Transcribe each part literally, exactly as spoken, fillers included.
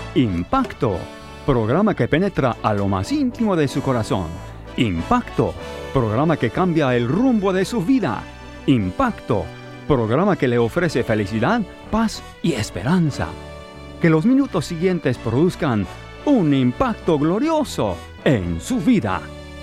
Impacto, programa que penetra a lo más íntimo de su corazón. Impacto, programa que cambia el rumbo de su vida. Impacto, programa que le ofrece felicidad, paz y esperanza. Que los minutos siguientes produzcan un impacto glorioso en su vida.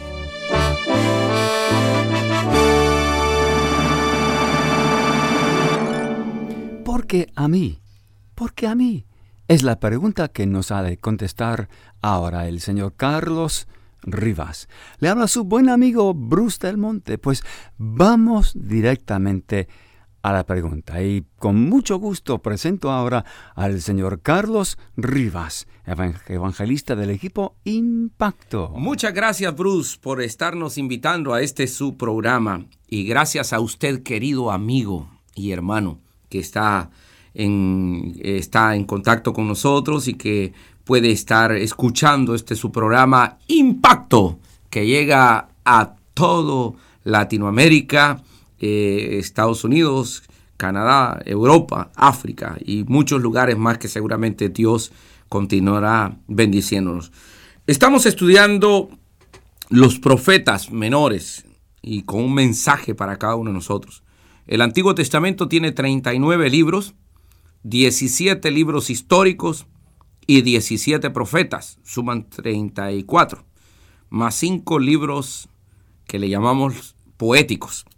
¿Por qué a mí? ¿Por qué a mí? Es la pregunta que nos ha de contestar ahora el señor Carlos Rivas. Le habla su buen amigo Bruce Del Monte. Pues vamos directamente a la pregunta. Y con mucho gusto presento ahora al señor Carlos Rivas, evangelista del equipo Impacto. Muchas gracias, Bruce, por estarnos invitando a este su programa. Y gracias a usted, querido amigo y hermano, que está en, está en contacto con nosotros y que puede estar escuchando este su programa Impacto, que llega a todo Latinoamérica, eh, Estados Unidos, Canadá, Europa, África y muchos lugares más que seguramente Dios continuará bendiciéndonos. Estamos estudiando los profetas menores y con un mensaje para cada uno de nosotros. El Antiguo Testamento tiene treinta y nueve libros, diecisiete libros históricos y diecisiete profetas, suman treinta y cuatro, más cinco libros que le llamamos poéticos.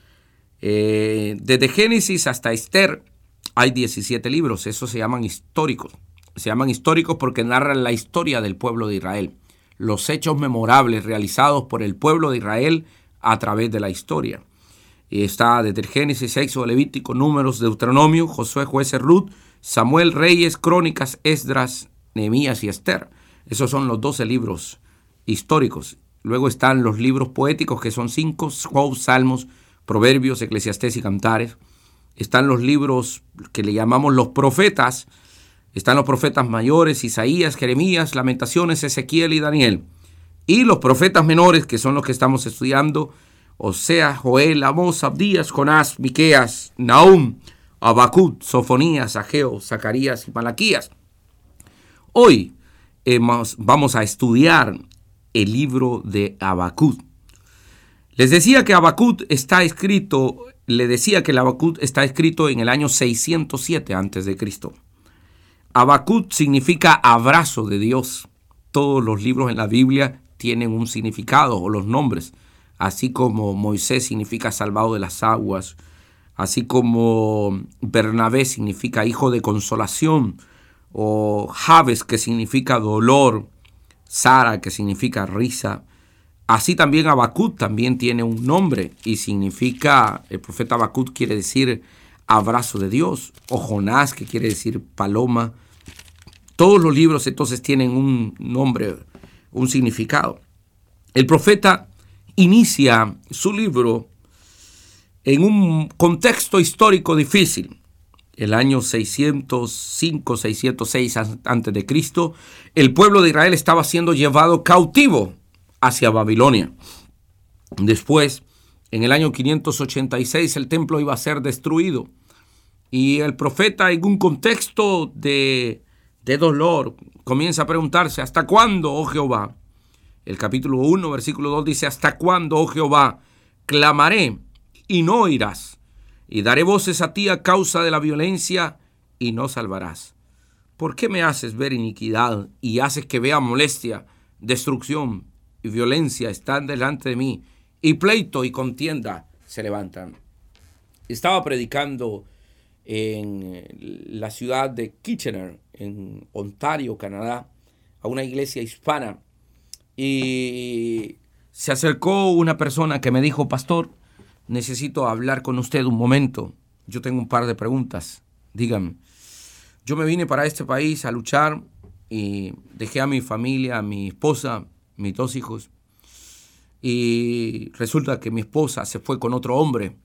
Eh, desde Génesis hasta Esther hay diecisiete libros, esos se llaman históricos. Se llaman históricos porque narran la historia del pueblo de Israel, los hechos memorables realizados por el pueblo de Israel a través de la historia. Y está desde el Génesis, Éxodo, Levítico, Números, Deuteronomio, Josué, Jueces, Ruth, Samuel, Reyes, Crónicas, Esdras, Nehemías y Esther. Esos son los doce libros históricos. Luego están los libros poéticos, que son cinco, Job, Salmos, Proverbios, Eclesiastés y Cantares. Están los libros que le llamamos los profetas. Están los profetas mayores, Isaías, Jeremías, Lamentaciones, Ezequiel y Daniel. Y los profetas menores, que son los que estamos estudiando, Oseas, Joel, Amós, Abdías, Jonás, Miqueas, Nahum, Habacuc, Sofonías, Ageo, Zacarías y Malaquías. Hoy hemos, vamos a estudiar el libro de Habacuc. Les decía que Habacuc está escrito, le decía que el Habacuc está escrito en el año seiscientos siete antes de Cristo. Habacuc significa abrazo de Dios. Todos los libros en la Biblia tienen un significado o los nombres. Así como Moisés significa salvado de las aguas, así como Bernabé significa hijo de consolación, o Jabes, que significa dolor, Sara, que significa risa. Así también Habacuc también tiene un nombre y significa, el profeta Habacuc quiere decir abrazo de Dios, o Jonás, que quiere decir paloma. Todos los libros entonces tienen un nombre, un significado. El profeta inicia su libro en un contexto histórico difícil. El año seiscientos cinco, seiscientos seis antes de Cristo, el pueblo de Israel estaba siendo llevado cautivo hacia Babilonia. Después, en el año quinientos ochenta y seis, el templo iba a ser destruido. Y el profeta, en un contexto de, de dolor, comienza a preguntarse: ¿hasta cuándo, oh Jehová? El capítulo uno, versículo dos dice: ¿hasta cuándo, oh Jehová, clamaré y no oirás? Y daré voces a ti a causa de la violencia y no salvarás. ¿Por qué me haces ver iniquidad y haces que vea molestia, destrucción y violencia están delante de mí? Y pleito y contienda se levantan. Estaba predicando en la ciudad de Kitchener, en Ontario, Canadá, a una iglesia hispana. Y se acercó una persona que me dijo: pastor, necesito hablar con usted un momento. Yo tengo un par de preguntas. Dígame. Yo me vine para este país a luchar y dejé a mi familia, a mi esposa, mis dos hijos. Y resulta que mi esposa se fue con otro hombre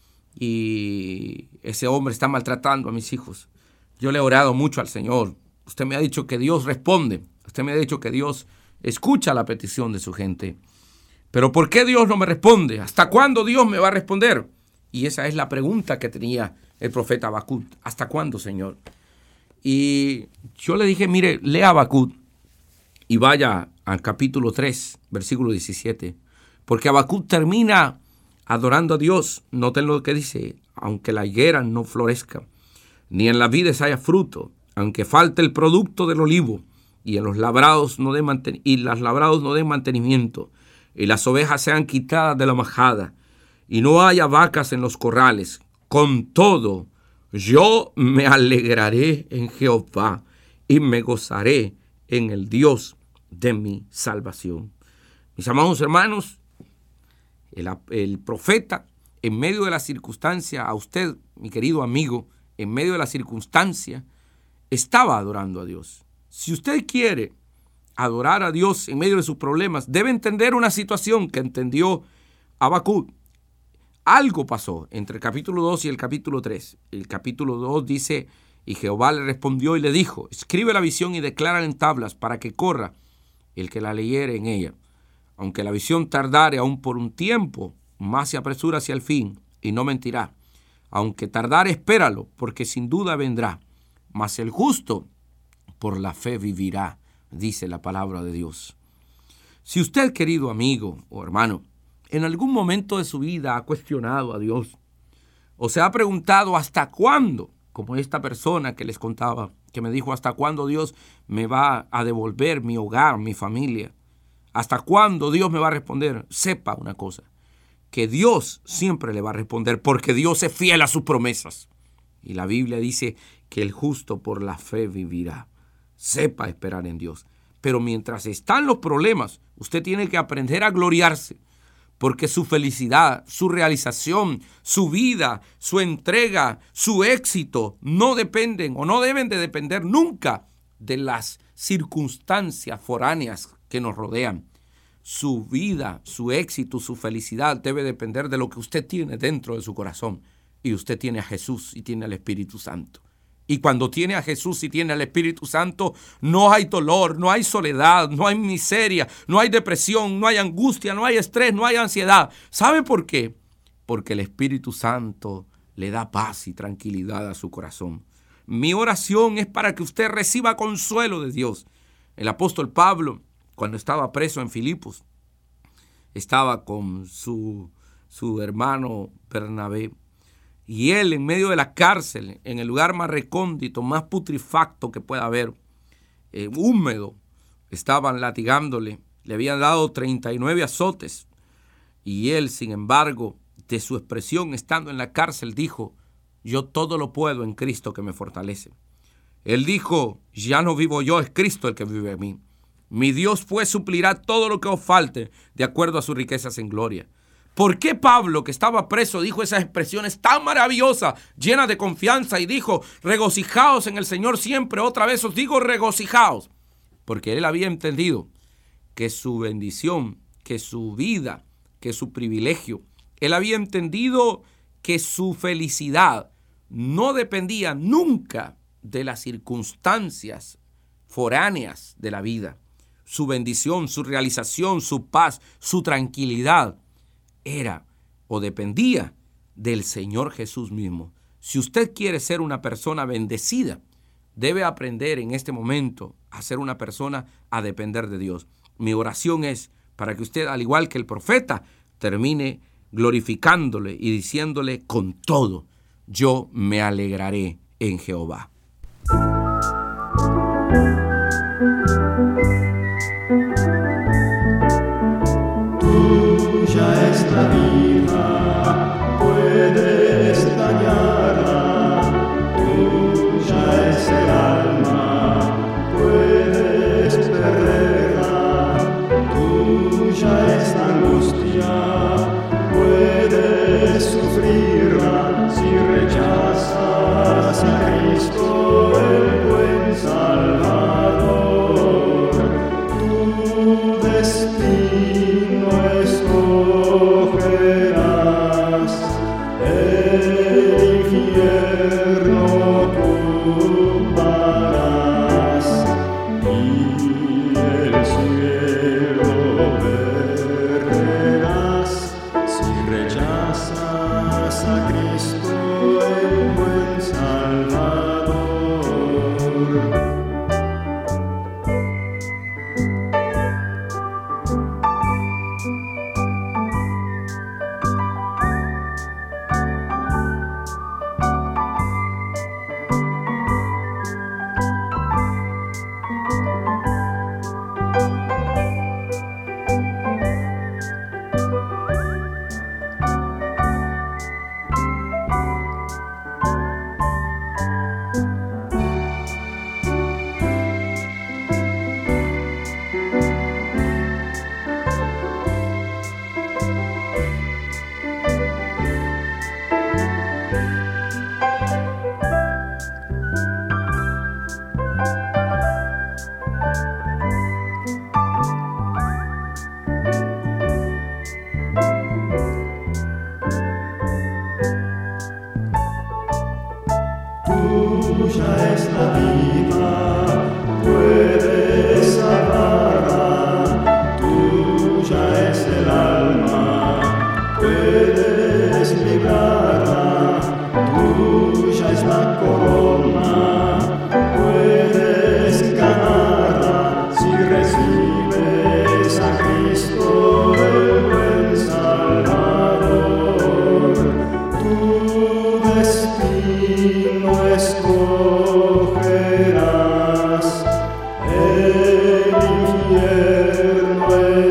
y ese hombre está maltratando a mis hijos. Yo le he orado mucho al Señor. Usted me ha dicho que Dios responde. Usted me ha dicho que Dios escucha la petición de su gente. Pero ¿por qué Dios no me responde? ¿Hasta cuándo Dios me va a responder? Y esa es la pregunta que tenía el profeta Habacuc. ¿Hasta cuándo, Señor? Y yo le dije, mire, lea Habacuc y vaya al capítulo tres, versículo diecisiete. Porque Habacuc termina adorando a Dios. Noten lo que dice: aunque la higuera no florezca, ni en las vides haya fruto, aunque falte el producto del olivo, y en los labrados no den manten- y las labrados no den mantenimiento, y las ovejas sean quitadas de la majada, y no haya vacas en los corrales, con todo yo me alegraré en Jehová y me gozaré en el Dios de mi salvación. Mis amados hermanos, el, el profeta, en medio de la circunstancia, a usted, mi querido amigo, en medio de la circunstancia, estaba adorando a Dios. Si usted quiere adorar a Dios en medio de sus problemas, debe entender una situación que entendió Habacuc. Algo pasó entre el capítulo dos y el capítulo tres. El capítulo dos dice: y Jehová le respondió y le dijo: escribe la visión y declárala en tablas para que corra el que la leyere en ella. Aunque la visión tardare aún por un tiempo, más se apresura hacia el fin y no mentirá. Aunque tardare, espéralo, porque sin duda vendrá. Mas el justo por la fe vivirá, dice la palabra de Dios. Si usted, querido amigo o hermano, en algún momento de su vida ha cuestionado a Dios, o se ha preguntado hasta cuándo, como esta persona que les contaba, que me dijo hasta cuándo Dios me va a devolver mi hogar, mi familia, hasta cuándo Dios me va a responder, sepa una cosa, que Dios siempre le va a responder, porque Dios es fiel a sus promesas. Y la Biblia dice que el justo por la fe vivirá. Sepa esperar en Dios. Pero mientras están los problemas, usted tiene que aprender a gloriarse, porque su felicidad, su realización, su vida, su entrega, su éxito no dependen o no deben de depender nunca de las circunstancias foráneas que nos rodean. Su vida, su éxito, su felicidad debe depender de lo que usted tiene dentro de su corazón. Y usted tiene a Jesús y tiene al Espíritu Santo. Y cuando tiene a Jesús y tiene al Espíritu Santo, no hay dolor, no hay soledad, no hay miseria, no hay depresión, no hay angustia, no hay estrés, no hay ansiedad. ¿Sabe por qué? Porque el Espíritu Santo le da paz y tranquilidad a su corazón. Mi oración es para que usted reciba consuelo de Dios. El apóstol Pablo, cuando estaba preso en Filipos, estaba con su, su hermano Bernabé. Y él, en medio de la cárcel, en el lugar más recóndito, más putrefacto que pueda haber, eh, húmedo, estaban latigándole. Le habían dado treinta y nueve azotes. Y él, sin embargo, de su expresión estando en la cárcel, dijo: yo todo lo puedo en Cristo que me fortalece. Él dijo: ya no vivo yo, es Cristo el que vive en mí. Mi Dios pues suplirá todo lo que os falte de acuerdo a sus riquezas en gloria. ¿Por qué Pablo, que estaba preso, dijo esas expresiones tan maravillosas, llenas de confianza, y dijo: regocijaos en el Señor siempre? Otra vez os digo, regocijaos. Porque él había entendido que su bendición, que su vida, que su privilegio, él había entendido que su felicidad no dependía nunca de las circunstancias foráneas de la vida. Su bendición, su realización, su paz, su tranquilidad era o dependía del Señor Jesús mismo. Si usted quiere ser una persona bendecida, debe aprender en este momento a ser una persona a depender de Dios. Mi oración es para que usted, al igual que el profeta, termine glorificándole y diciéndole: con todo, yo me alegraré en Jehová. Tuya es la vida, puedes dañarla. Tuya es el alma, puedes perderla. Tuya es la angustia, puedes sufrirla. Si rechazas a Cristo, el buen Salvador. tuya es la vida, puedes salvarla, tuya es el alma, puedes librarla, tuya es la corona, puedes ganarla si recibes a Cristo el buen Salvador. Tu destino escogerás, el infierno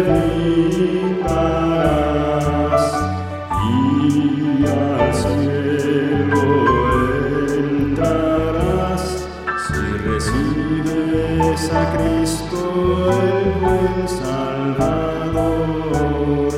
evitarás y al cielo entrarás si recibes a Cristo el buen Salvador.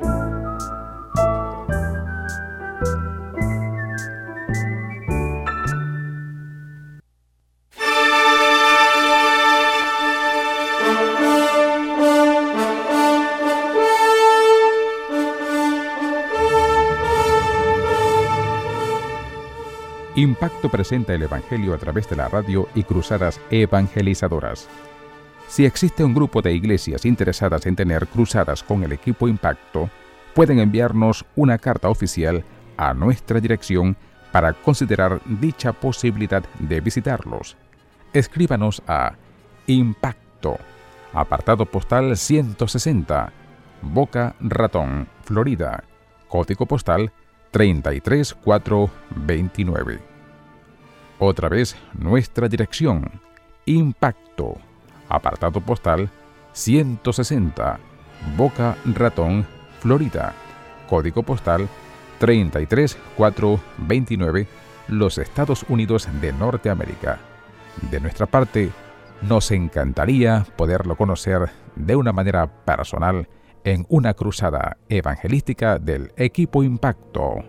Impacto presenta el Evangelio a través de la radio y cruzadas evangelizadoras. Si existe un grupo de iglesias interesadas en tener cruzadas con el equipo Impacto, pueden enviarnos una carta oficial a nuestra dirección para considerar dicha posibilidad de visitarlos. Escríbanos a Impacto, apartado postal ciento sesenta, Boca Ratón, Florida, código postal treinta y tres mil cuatrocientos veintinueve. Otra vez, nuestra dirección: Impacto, apartado postal ciento sesenta, Boca Ratón, Florida, código postal treinta y tres mil cuatrocientos veintinueve, los Estados Unidos de Norteamérica. De nuestra parte, nos encantaría poderlo conocer de una manera personal en una cruzada evangelística del equipo Impacto.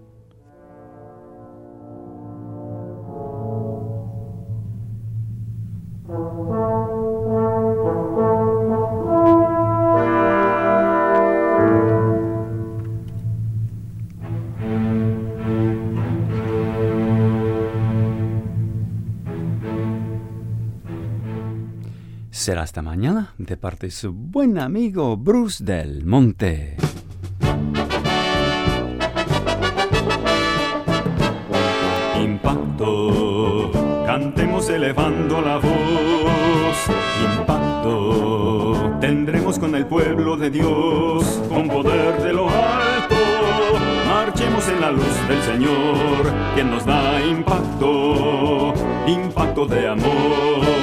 Será hasta mañana de parte de su buen amigo Bruce del Monte. Impacto, cantemos elevando la voz. Impacto, tendremos con el pueblo de Dios, con poder de lo alto. Marchemos en la luz del Señor, quien nos da impacto, impacto de amor.